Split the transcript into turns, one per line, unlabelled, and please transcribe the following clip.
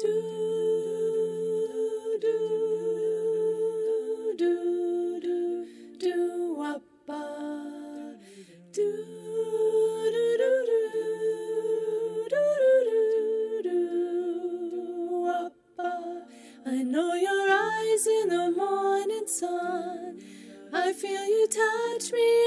Do, do, do, do, do, wappa. Do, do, do, do, do, do, do, wappa. I know your eyes in the morning sun. I feel you touch me